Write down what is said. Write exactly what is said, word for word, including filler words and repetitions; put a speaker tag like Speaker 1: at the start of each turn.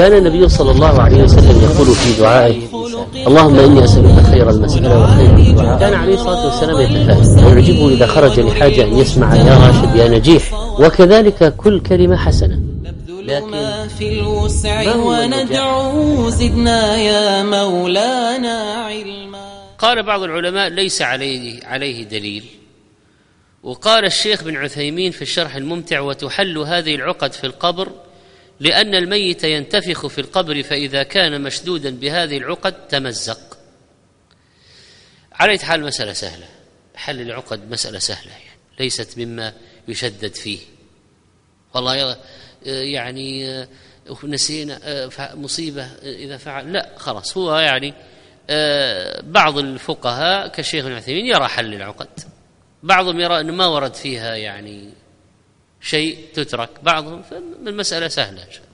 Speaker 1: كان النبي صلى الله عليه وسلم يقول في دعائه: اللهم إني أسألك خير المسألة وخير الدعاء. كان عليه الصلاة والسلام يتفائل ويعجبه إذا خرج لحاجة أن يسمع: يا راشد يا نجيح. وكذلك كل كلمة حسنة.
Speaker 2: لكن في الوسع وندعو زدنا يا مولانا علما.
Speaker 3: قال بعض العلماء: ليس عليه عليه دليل. وقال الشيخ بن عثيمين في الشرح الممتع: وتحل هذه العقد في القبر لأن الميت ينتفخ في القبر، فإذا كان مشدودا بهذه العقد تمزق. على أي حال مسألة سهلة، حل العقد مسألة سهلة، يعني ليست مما يشدد فيه. والله يعني نسينا مصيبة إذا فعل، لا خلاص. هو يعني بعض الفقهاء كالشيخ ابن عثيمين يرى حل العقد، بعضهم يرى أن ما ورد فيها يعني شيء تترك، بعضهم فالمسألة سهلة.